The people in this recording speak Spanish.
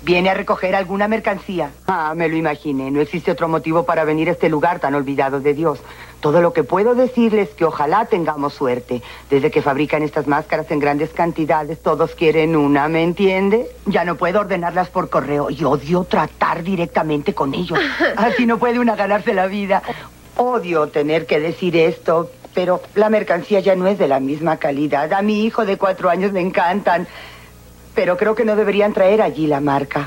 ¿Viene a recoger alguna mercancía? Ah, me lo imaginé. No existe otro motivo para venir a este lugar tan olvidado de Dios. Todo lo que puedo decirles es que ojalá tengamos suerte. Desde que fabrican estas máscaras en grandes cantidades, todos quieren una, ¿me entiende? Ya no puedo ordenarlas por correo y odio tratar directamente con ellos. Así no puede una ganarse la vida. Odio tener que decir esto, pero la mercancía ya no es de la misma calidad. A mi hijo de 4 años le encantan, pero creo que no deberían traer allí la marca.